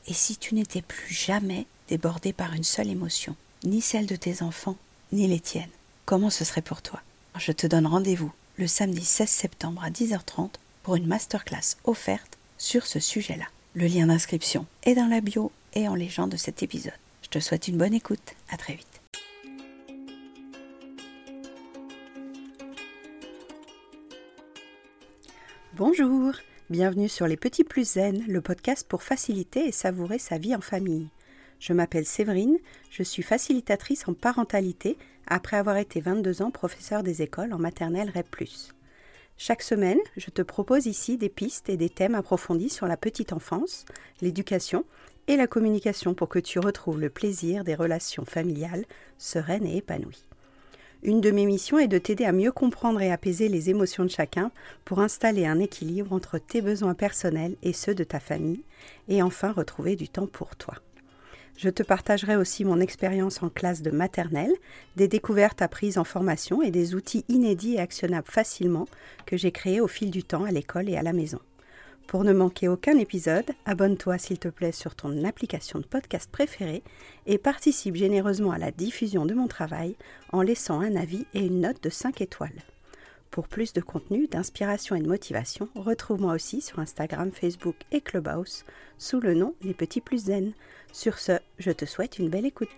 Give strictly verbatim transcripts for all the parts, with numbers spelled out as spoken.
Et si tu n'étais plus jamais débordé par une seule émotion, ni celle de tes enfants, ni les tiennes, comment ce serait pour toi? Je te donne rendez-vous le samedi seize septembre à dix heures trente pour une masterclass offerte sur ce sujet-là. Le lien d'inscription est dans la bio et en légende de cet épisode. Je te souhaite une bonne écoute. À très vite. Bonjour, bienvenue sur Les Petits Plus Zen, le podcast pour faciliter et savourer sa vie en famille. Je m'appelle Séverine, je suis facilitatrice en parentalité après avoir été vingt-deux ans professeure des écoles en maternelle R E P plus. Chaque semaine, je te propose ici des pistes et des thèmes approfondis sur la petite enfance, l'éducation et la communication pour que tu retrouves le plaisir des relations familiales sereines et épanouies. Une de mes missions est de t'aider à mieux comprendre et apaiser les émotions de chacun pour installer un équilibre entre tes besoins personnels et ceux de ta famille et enfin retrouver du temps pour toi. Je te partagerai aussi mon expérience en classe de maternelle, des découvertes apprises en formation et des outils inédits et actionnables facilement que j'ai créés au fil du temps à l'école et à la maison. Pour ne manquer aucun épisode, abonne-toi s'il te plaît sur ton application de podcast préférée et participe généreusement à la diffusion de mon travail en laissant un avis et une note de cinq étoiles. Pour plus de contenu, d'inspiration et de motivation, retrouve-moi aussi sur Instagram, Facebook et Clubhouse sous le nom Les Petits Plus Zen. Sur ce, je te souhaite une belle écoute.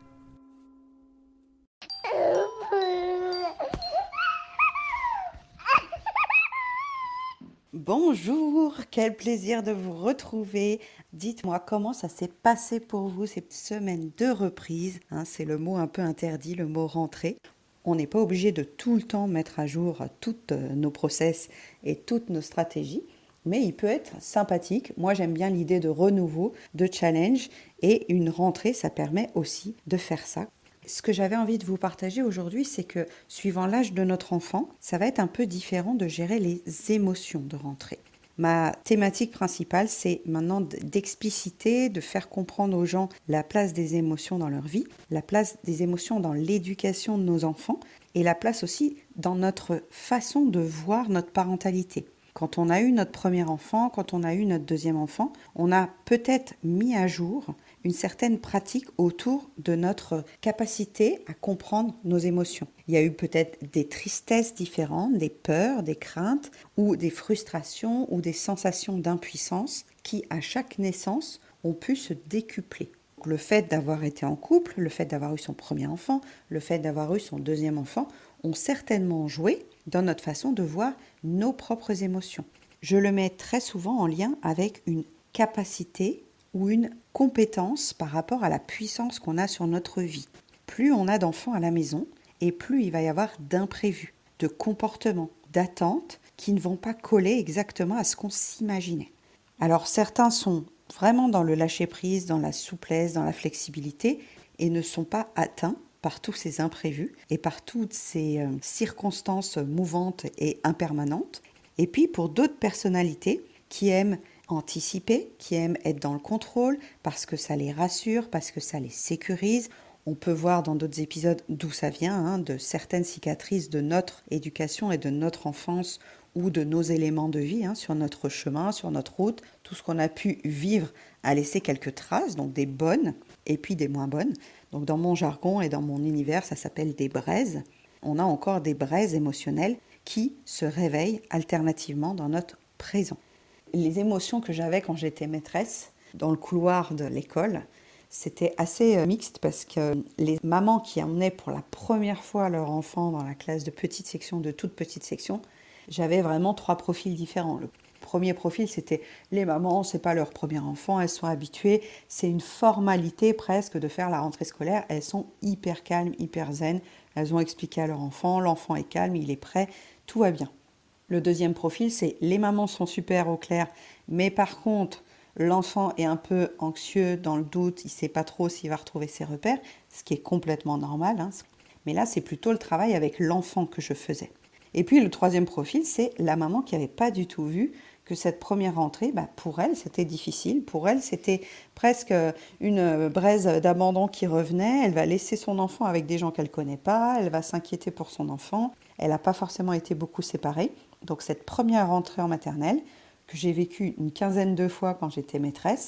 Bonjour, quel plaisir de vous retrouver. Dites-moi comment ça s'est passé pour vous cette semaine de reprise. Hein, c'est le mot un peu interdit, le mot rentrée. On n'est pas obligé de tout le temps mettre à jour toutes nos process et toutes nos stratégies, mais il peut être sympathique. Moi, j'aime bien l'idée de renouveau, de challenge, et une rentrée, ça permet aussi de faire ça. Ce que j'avais envie de vous partager aujourd'hui, c'est que suivant l'âge de notre enfant, ça va être un peu différent de gérer les émotions de rentrée. Ma thématique principale, c'est maintenant d'expliciter, de faire comprendre aux gens la place des émotions dans leur vie, la place des émotions dans l'éducation de nos enfants et la place aussi dans notre façon de voir notre parentalité. Quand on a eu notre premier enfant, quand on a eu notre deuxième enfant, on a peut-être mis à jour une certaine pratique autour de notre capacité à comprendre nos émotions. Il y a eu peut-être des tristesses différentes, des peurs, des craintes, ou des frustrations, ou des sensations d'impuissance qui, à chaque naissance, ont pu se décupler. Le fait d'avoir été en couple, le fait d'avoir eu son premier enfant, le fait d'avoir eu son deuxième enfant, ont certainement joué dans notre façon de voir nos propres émotions. Je le mets très souvent en lien avec une capacité ou une compétence par rapport à la puissance qu'on a sur notre vie. Plus on a d'enfants à la maison, et plus il va y avoir d'imprévus, de comportements, d'attentes qui ne vont pas coller exactement à ce qu'on s'imaginait. Alors certains sont vraiment dans le lâcher-prise, dans la souplesse, dans la flexibilité, et ne sont pas atteints par tous ces imprévus et par toutes ces euh, circonstances mouvantes et impermanentes. Et puis pour d'autres personnalités qui aiment anticiper, qui aiment être dans le contrôle parce que ça les rassure, parce que ça les sécurise. On peut voir dans d'autres épisodes d'où ça vient, hein, de certaines cicatrices de notre éducation et de notre enfance ou de nos éléments de vie hein, sur notre chemin, sur notre route. Tout ce qu'on a pu vivre a laissé quelques traces, donc des bonnes et puis des moins bonnes. Donc dans mon jargon et dans mon univers, ça s'appelle des braises. On a encore des braises émotionnelles qui se réveillent alternativement dans notre présent. Les émotions que j'avais quand j'étais maîtresse dans le couloir de l'école, c'était assez mixte parce que les mamans qui emmenaient pour la première fois leur enfant dans la classe de petite section, de toute petite section, j'avais vraiment trois profils différents. Le premier profil, c'était les mamans, c'est pas leur premier enfant, elles sont habituées, c'est une formalité presque de faire la rentrée scolaire, elles sont hyper calmes, hyper zen, elles ont expliqué à leur enfant, l'enfant est calme, il est prêt, tout va bien. Le deuxième profil, c'est les mamans sont super au clair, mais par contre, l'enfant est un peu anxieux, dans le doute, il ne sait pas trop s'il va retrouver ses repères, ce qui est complètement normal. Hein. Mais là, c'est plutôt le travail avec l'enfant que je faisais. Et puis le troisième profil, c'est la maman qui n'avait pas du tout vu que cette première rentrée, bah, pour elle, c'était difficile. Pour elle, c'était presque une braise d'abandon qui revenait. Elle va laisser son enfant avec des gens qu'elle ne connaît pas. Elle va s'inquiéter pour son enfant. Elle n'a pas forcément été beaucoup séparée. Donc cette première rentrée en maternelle, que j'ai vécue une quinzaine de fois quand j'étais maîtresse,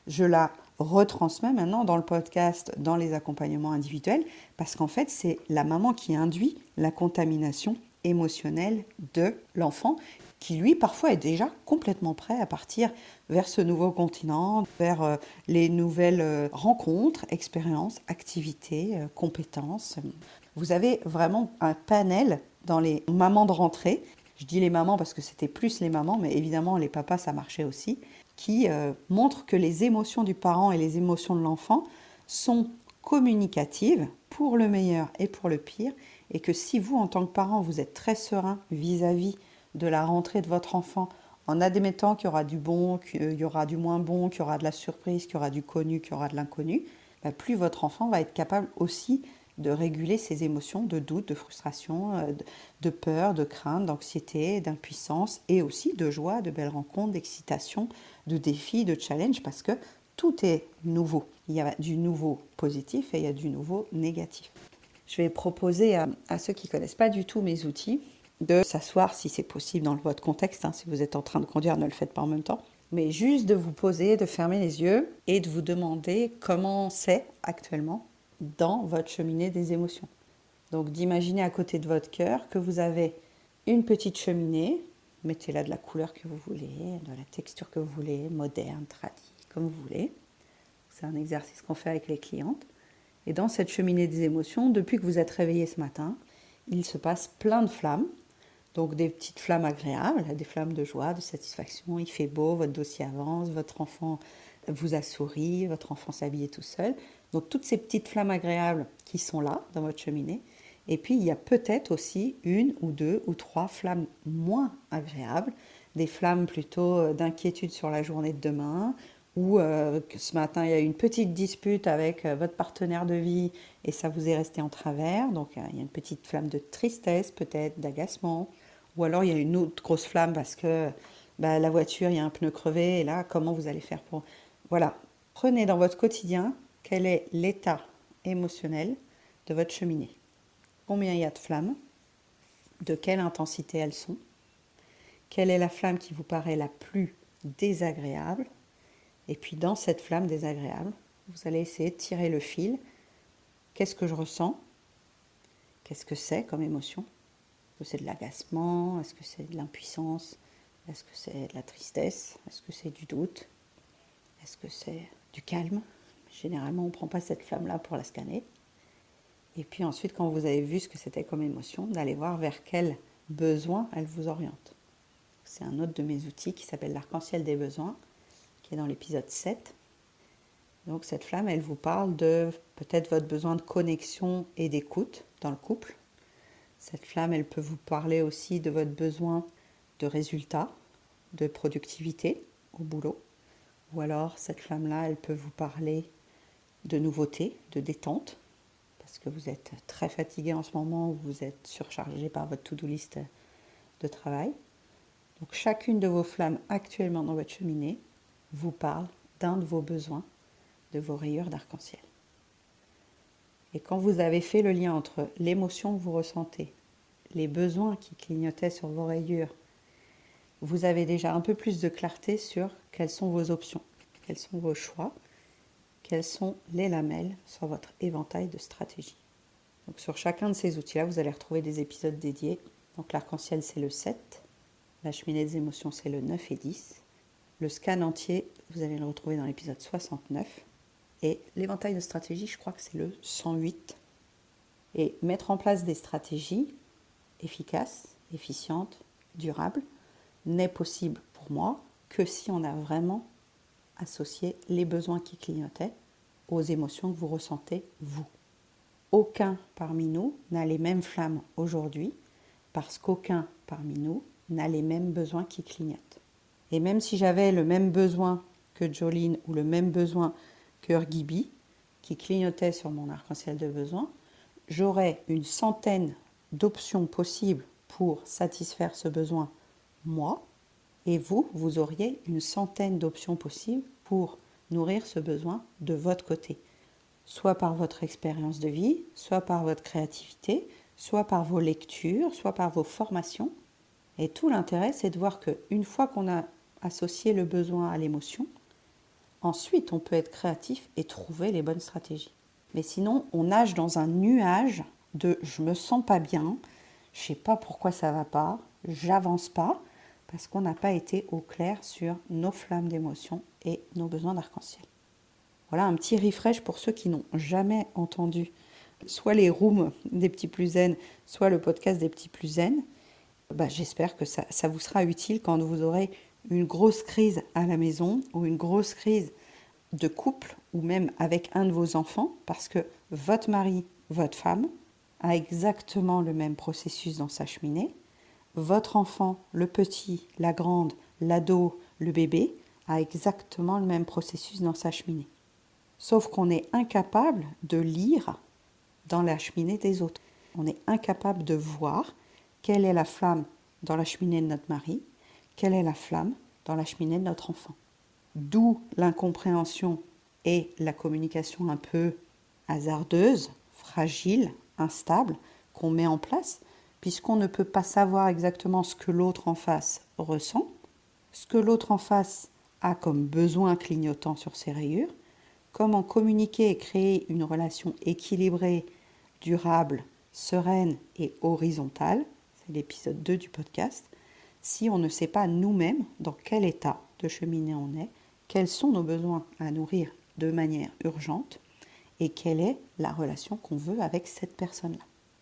je la retransmets maintenant dans le podcast, dans les accompagnements individuels, parce qu'en fait, c'est la maman qui induit la contamination émotionnelle de l'enfant, qui lui, parfois, est déjà complètement prêt à partir vers ce nouveau continent, vers euh, les nouvelles euh, rencontres, expériences, activités, euh, compétences. Vous avez vraiment un panel dans les mamans de rentrée. Je dis les mamans parce que c'était plus les mamans, mais évidemment, les papas, ça marchait aussi, qui euh, montrent que les émotions du parent et les émotions de l'enfant sont communicatives pour le meilleur et pour le pire, et que si vous, en tant que parent, vous êtes très serein vis-à-vis de la rentrée de votre enfant, en admettant qu'il y aura du bon, qu'il y aura du moins bon, qu'il y aura de la surprise, qu'il y aura du connu, qu'il y aura de l'inconnu, bah plus votre enfant va être capable aussi de réguler ses émotions de doute, de frustration, de peur, de crainte, d'anxiété, d'impuissance, et aussi de joie, de belles rencontres, d'excitation, de défis, de challenge, parce que tout est nouveau. Il y a du nouveau positif et il y a du nouveau négatif. Je vais proposer à, à ceux qui ne connaissent pas du tout mes outils de s'asseoir, si c'est possible dans votre contexte, hein, si vous êtes en train de conduire, ne le faites pas en même temps, mais juste de vous poser, de fermer les yeux et de vous demander comment c'est actuellement dans votre cheminée des émotions. Donc d'imaginer à côté de votre cœur que vous avez une petite cheminée, mettez-la de la couleur que vous voulez, de la texture que vous voulez, moderne, tradie, comme vous voulez. C'est un exercice qu'on fait avec les clientes. Et dans cette cheminée des émotions, depuis que vous êtes réveillé ce matin, il se passe plein de flammes. Donc des petites flammes agréables, des flammes de joie, de satisfaction. Il fait beau, votre dossier avance, votre enfant vous a souri, votre enfant s'est habillé tout seul. Donc toutes ces petites flammes agréables qui sont là dans votre cheminée. Et puis il y a peut-être aussi une ou deux ou trois flammes moins agréables, des flammes plutôt d'inquiétude sur la journée de demain, ou euh, que ce matin il y a eu une petite dispute avec euh, votre partenaire de vie et ça vous est resté en travers. Donc euh, il y a une petite flamme de tristesse, peut-être d'agacement, ou alors il y a une autre grosse flamme parce que bah, la voiture, il y a un pneu crevé et là comment vous allez faire pour... Voilà, prenez dans votre quotidien quel est l'état émotionnel de votre cheminée. Combien il y a de flammes, de quelle intensité elles sont, quelle est la flamme qui vous paraît la plus désagréable, et puis dans cette flamme désagréable, vous allez essayer de tirer le fil. Qu'est-ce que je ressens? Qu'est-ce que c'est comme émotion? Est-ce que c'est de l'agacement? Est-ce que c'est de l'impuissance? Est-ce que c'est de la tristesse? Est-ce que c'est du doute? Est-ce que c'est du calme? Généralement, on ne prend pas cette flamme-là pour la scanner. Et puis ensuite, quand vous avez vu ce que c'était comme émotion, d'aller voir vers quel besoin elle vous oriente. C'est un autre de mes outils qui s'appelle l'arc-en-ciel des besoins, qui est dans l'épisode sept. Donc cette flamme, elle vous parle de peut-être votre besoin de connexion et d'écoute dans le couple. Cette flamme, elle peut vous parler aussi de votre besoin de résultats, de productivité au boulot. Ou alors cette flamme-là, elle peut vous parler de nouveautés, de détente, parce que vous êtes très fatigué en ce moment ou vous êtes surchargé par votre to-do list de travail. Donc chacune de vos flammes actuellement dans votre cheminée vous parle d'un de vos besoins, de vos rayures d'arc-en-ciel. Et quand vous avez fait le lien entre l'émotion que vous ressentez, les besoins qui clignotaient sur vos rayures, vous avez déjà un peu plus de clarté sur quelles sont vos options, quels sont vos choix, quelles sont les lamelles sur votre éventail de stratégies. Donc sur chacun de ces outils-là, vous allez retrouver des épisodes dédiés. Donc l'arc-en-ciel, c'est le sept, la cheminée des émotions, c'est le neuf et dix. Le scan entier, vous allez le retrouver dans l'épisode soixante-neuf. Et l'éventail de stratégies, je crois que c'est le cent huit. Et mettre en place des stratégies efficaces, efficientes, durables, n'est possible pour moi que si on a vraiment associé les besoins qui clignotaient aux émotions que vous ressentez, vous. Aucun parmi nous n'a les mêmes flammes aujourd'hui parce qu'aucun parmi nous n'a les mêmes besoins qui clignotent. Et même si j'avais le même besoin que Jolene ou le même besoin que Urgibi qui clignotait sur mon arc-en-ciel de besoins, j'aurais une centaine d'options possibles pour satisfaire ce besoin, moi, et vous, vous auriez une centaine d'options possibles pour nourrir ce besoin de votre côté, soit par votre expérience de vie, soit par votre créativité, soit par vos lectures, soit par vos formations. Et tout l'intérêt, c'est de voir qu'une fois qu'on a associé le besoin à l'émotion, Ensuite, on peut être créatif et trouver les bonnes stratégies. Mais sinon, on nage dans un nuage de « je me sens pas bien, je sais pas pourquoi ça va pas, j'avance pas », parce qu'on n'a pas été au clair sur nos flammes d'émotion et nos besoins d'arc-en-ciel. Voilà un petit refresh pour ceux qui n'ont jamais entendu soit les rooms des petits plus zen, soit le podcast des petits plus zen. Bah, j'espère que ça, ça vous sera utile quand vous aurez une grosse crise à la maison ou une grosse crise de couple ou même avec un de vos enfants, parce que votre mari, votre femme a exactement le même processus dans sa cheminée. Votre enfant, le petit, la grande, l'ado, le bébé, a exactement le même processus dans sa cheminée. Sauf qu'on est incapable de lire dans la cheminée des autres. On est incapable de voir quelle est la flamme dans la cheminée de notre mari, quelle est la flamme dans la cheminée de notre enfant. D'où l'incompréhension et la communication un peu hasardeuse, fragile, instable qu'on met en place, puisqu'on ne peut pas savoir exactement ce que l'autre en face ressent, ce que l'autre en face a comme besoin clignotant sur ses rayures, comment communiquer et créer une relation équilibrée, durable, sereine et horizontale, c'est l'épisode deux du podcast, si on ne sait pas nous-mêmes dans quel état de cheminée on est, quels sont nos besoins à nourrir de manière urgente et quelle est la relation qu'on veut avec cette personne-là.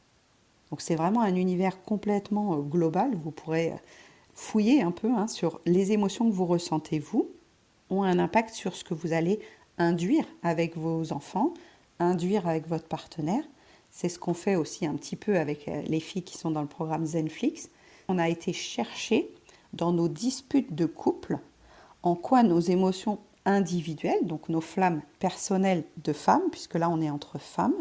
Donc c'est vraiment un univers complètement global, vous pourrez fouiller un peu hein, sur les émotions que vous ressentez vous, ont un impact sur ce que vous allez induire avec vos enfants, induire avec votre partenaire. C'est ce qu'on fait aussi un petit peu avec les filles qui sont dans le programme Zenflix. On a été chercher dans nos disputes de couple en quoi nos émotions individuelles, donc nos flammes personnelles de femmes, puisque là on est entre femmes,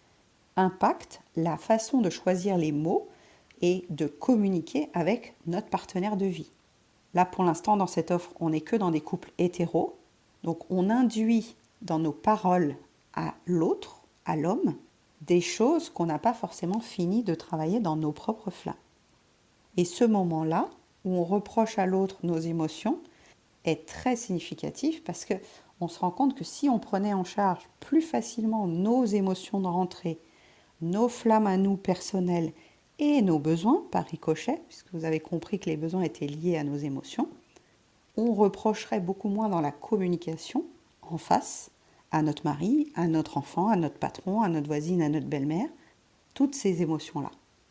impactent la façon de choisir les mots et de communiquer avec notre partenaire de vie. Là pour l'instant dans cette offre, on n'est que dans des couples hétéros, donc on induit dans nos paroles à l'autre, à l'homme, des choses qu'on n'a pas forcément fini de travailler dans nos propres flammes. Et ce moment-là, où on reproche à l'autre nos émotions, est très significatif parce qu'on se rend compte que si on prenait en charge plus facilement nos émotions de rentrée, nos flammes à nous personnelles et nos besoins par ricochet, puisque vous avez compris que les besoins étaient liés à nos émotions, on reprocherait beaucoup moins dans la communication en face à notre mari, à notre enfant, à notre patron, à notre voisine, à notre belle-mère, toutes ces émotions-là.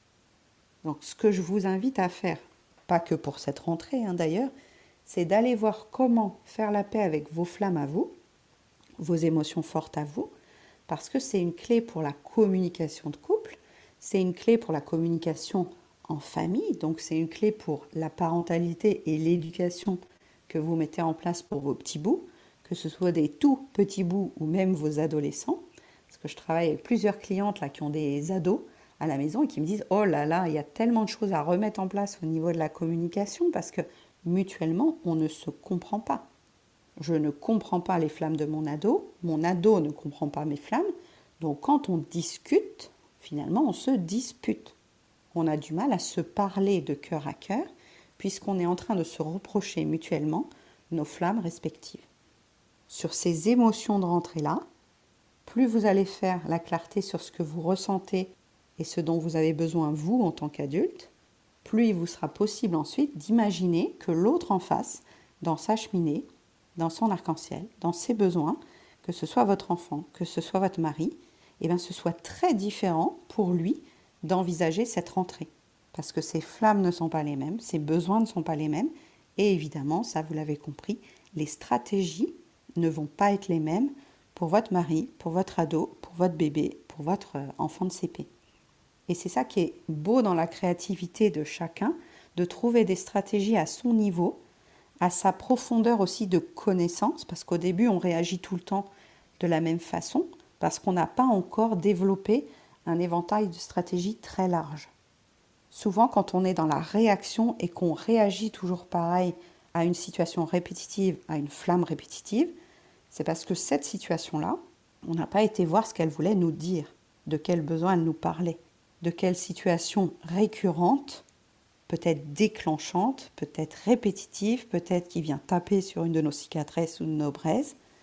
Donc ce que je vous invite à faire, pas que pour cette rentrée hein, d'ailleurs, c'est d'aller voir comment faire la paix avec vos flammes à vous, vos émotions fortes à vous, parce que c'est une clé pour la communication de couple, c'est une clé pour la communication en famille, donc c'est une clé pour la parentalité et l'éducation que vous mettez en place pour vos petits bouts, que ce soit des tout petits bouts ou même vos adolescents, parce que je travaille avec plusieurs clientes là qui ont des ados à la maison et qui me disent « Oh là là, il y a tellement de choses à remettre en place au niveau de la communication parce que mutuellement, on ne se comprend pas. Je ne comprends pas les flammes de mon ado, mon ado ne comprend pas mes flammes, donc quand on discute, finalement, on se dispute. On a du mal à se parler de cœur à cœur puisqu'on est en train de se reprocher mutuellement nos flammes respectives. Sur ces émotions de rentrée-là, plus vous allez faire la clarté sur ce que vous ressentez et ce dont vous avez besoin vous en tant qu'adulte, plus il vous sera possible ensuite d'imaginer que l'autre en face, dans sa cheminée, dans son arc-en-ciel, dans ses besoins, que ce soit votre enfant, que ce soit votre mari, eh bien ce soit très différent pour lui d'envisager cette rentrée. Parce que ses flammes ne sont pas les mêmes, ses besoins ne sont pas les mêmes, et évidemment, ça vous l'avez compris, les stratégies ne vont pas être les mêmes pour votre mari, pour votre ado, pour votre bébé, pour votre enfant de C P. Et c'est ça qui est beau dans la créativité de chacun, de trouver des stratégies à son niveau, à sa profondeur aussi de connaissance, parce qu'au début, on réagit tout le temps de la même façon, parce qu'on n'a pas encore développé un éventail de stratégies très large. Souvent, quand on est dans la réaction et qu'on réagit toujours pareil à une situation répétitive, à une flamme répétitive, c'est parce que cette situation-là, on n'a pas été voir ce qu'elle voulait nous dire, de quel besoin elle nous parlait, de quelle situation récurrente, peut-être déclenchante, peut-être répétitive, peut-être qui vient taper sur une de nos cicatrices ou de nos braises,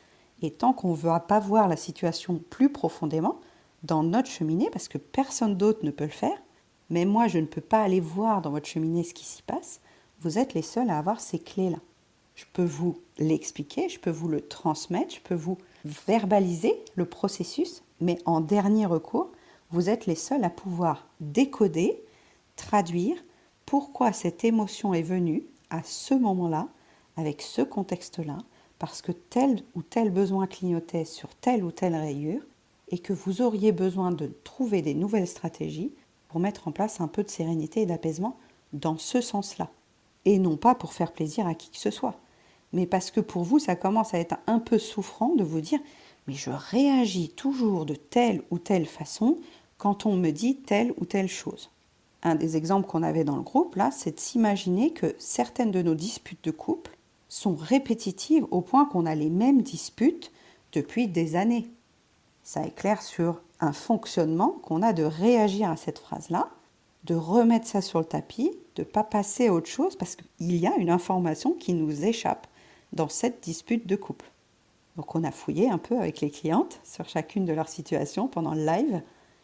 Et tant qu'on ne va pas voir la situation plus profondément dans notre cheminée, parce que personne d'autre ne peut le faire, mais moi je ne peux pas aller voir dans votre cheminée ce qui s'y passe, vous êtes les seuls à avoir ces clés-là. Je peux vous l'expliquer, je peux vous le transmettre, je peux vous verbaliser le processus, mais en dernier recours, vous êtes les seuls à pouvoir décoder, traduire pourquoi cette émotion est venue à ce moment-là, avec ce contexte-là, parce que tel ou tel besoin clignotait sur telle ou telle rayure, et que vous auriez besoin de trouver des nouvelles stratégies pour mettre en place un peu de sérénité et d'apaisement dans ce sens-là. Et non pas pour faire plaisir à qui que ce soit, mais parce que pour vous, ça commence à être un peu souffrant de vous dire « mais je réagis toujours de telle ou telle façon quand on me dit telle ou telle chose ». Un des exemples qu'on avait dans le groupe, là, c'est de s'imaginer que certaines de nos disputes de couple sont répétitives au point qu'on a les mêmes disputes depuis des années. Ça éclaire sur un fonctionnement qu'on a de réagir à cette phrase-là, de remettre ça sur le tapis, de ne pas passer à autre chose parce qu'il y a une information qui nous échappe dans cette dispute de couple. Donc on a fouillé un peu avec les clientes sur chacune de leurs situations pendant le live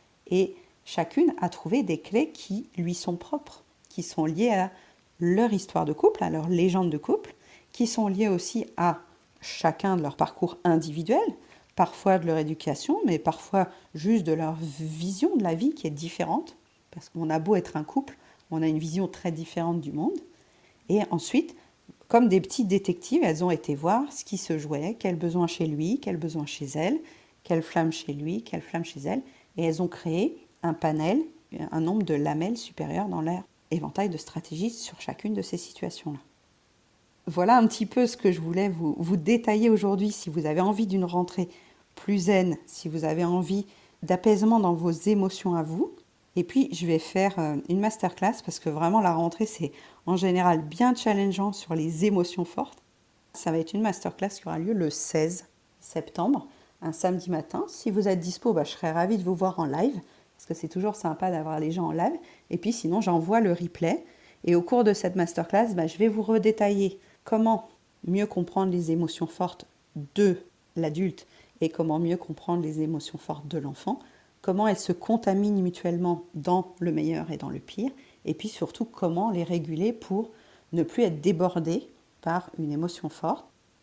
et chacune a trouvé des clés qui lui sont propres, qui sont liées à leur histoire de couple, à leur légende de couple, qui sont liées aussi à chacun de leur parcours individuel, parfois de leur éducation, mais parfois juste de leur vision de la vie qui est différente, parce qu'on a beau être un couple, on a une vision très différente du monde. Et ensuite, comme des petits détectives, elles ont été voir ce qui se jouait, quel besoin chez lui, quel besoin chez elle, quelle flamme chez lui, quelle flamme chez elle, et elles ont créé un panel, un nombre de lamelles supérieures dans leur éventail de stratégies sur chacune de ces situations-là. Voilà un petit peu ce que je voulais vous, vous détailler aujourd'hui. Si vous avez envie d'une rentrée plus zen, si vous avez envie d'apaisement dans vos émotions à vous. Et puis, je vais faire une masterclass parce que vraiment, la rentrée, c'est en général bien challengeant sur les émotions fortes. Ça va être une masterclass qui aura lieu le seize septembre, un samedi matin. Si vous êtes dispo, bah, je serais ravie de vous voir en live parce que c'est toujours sympa d'avoir les gens en live. Et puis, sinon, j'envoie le replay. Et au cours de cette masterclass, bah, je vais vous redétailler comment mieux comprendre les émotions fortes de l'adulte et comment mieux comprendre les émotions fortes de l'enfant, comment elles se contaminent mutuellement dans le meilleur et dans le pire, et puis surtout comment les réguler pour ne plus être débordé par une émotion forte.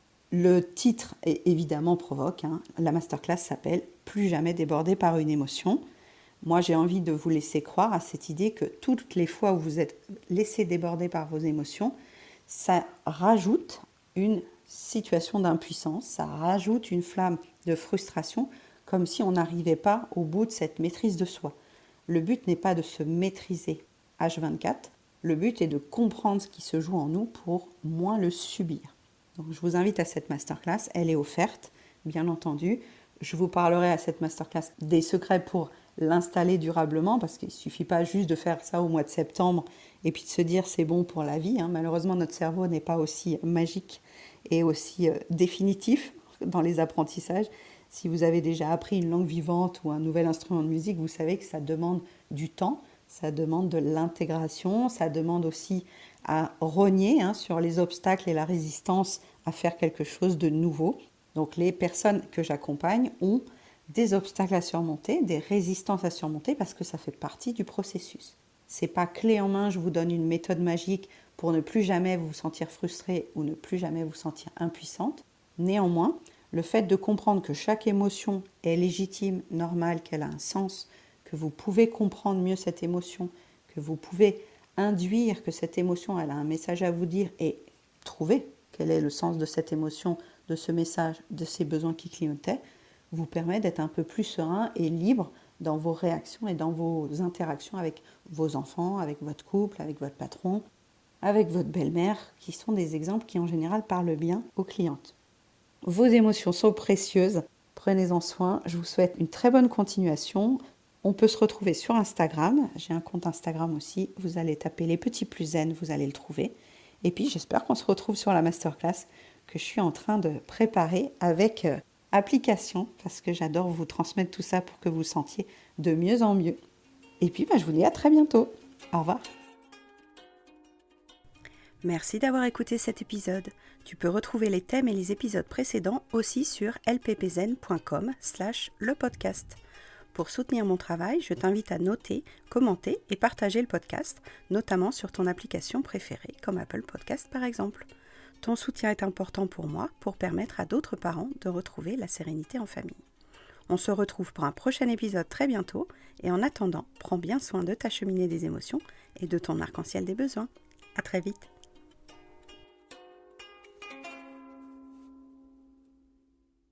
Le titre est évidemment provoque, hein. La masterclass s'appelle « Plus jamais débordé par une émotion ». Moi, j'ai envie de vous laisser croire à cette idée que toutes les fois où vous êtes laissé déborder par vos émotions, ça rajoute une situation d'impuissance, ça rajoute une flamme de frustration, comme si on n'arrivait pas au bout de cette maîtrise de soi. Le but n'est pas de se maîtriser H vingt-quatre, le but est de comprendre ce qui se joue en nous pour moins le subir. Donc, je vous invite à cette masterclass, elle est offerte, bien entendu. Je vous parlerai à cette masterclass des secrets pour l'installer durablement, parce qu'il ne suffit pas juste de faire ça au mois de septembre et puis de se dire c'est bon pour la vie. Hein. Malheureusement, notre cerveau n'est pas aussi magique et aussi euh, définitif dans les apprentissages. Si vous avez déjà appris une langue vivante ou un nouvel instrument de musique, vous savez que ça demande du temps, ça demande de l'intégration, ça demande aussi à rogner hein, sur les obstacles et la résistance à faire quelque chose de nouveau. Donc les personnes que j'accompagne ont des obstacles à surmonter, des résistances à surmonter parce que ça fait partie du processus. C'est pas clé en main, je vous donne une méthode magique pour ne plus jamais vous sentir frustré ou ne plus jamais vous sentir impuissante. Néanmoins, le fait de comprendre que chaque émotion est légitime, normale, qu'elle a un sens, que vous pouvez comprendre mieux cette émotion, que vous pouvez induire que cette émotion elle a un message à vous dire et trouver quel est le sens de cette émotion, de ce message, de ces besoins qui clignotaient, vous permet d'être un peu plus serein et libre dans vos réactions et dans vos interactions avec vos enfants, avec votre couple, avec votre patron, avec votre belle-mère, qui sont des exemples qui en général parlent bien aux clientes. Vos émotions sont précieuses, prenez-en soin, je vous souhaite une très bonne continuation. On peut se retrouver sur Instagram, j'ai un compte Instagram aussi, vous allez taper les petits plus zen, vous allez le trouver. Et puis j'espère qu'on se retrouve sur la masterclass que je suis en train de préparer avec euh, application, parce que j'adore vous transmettre tout ça pour que vous sentiez de mieux en mieux. Et puis bah, je vous dis à très bientôt, au revoir. Merci d'avoir écouté cet épisode. Tu peux retrouver les thèmes et les épisodes précédents aussi sur lppzen point com slash le podcast. Pour soutenir mon travail, je t'invite à noter, commenter et partager le podcast, notamment sur ton application préférée, comme Apple Podcast par exemple. Ton soutien est important pour moi pour permettre à d'autres parents de retrouver la sérénité en famille. On se retrouve pour un prochain épisode très bientôt et en attendant, prends bien soin de ta cheminée des émotions et de ton arc-en-ciel des besoins. À très vite.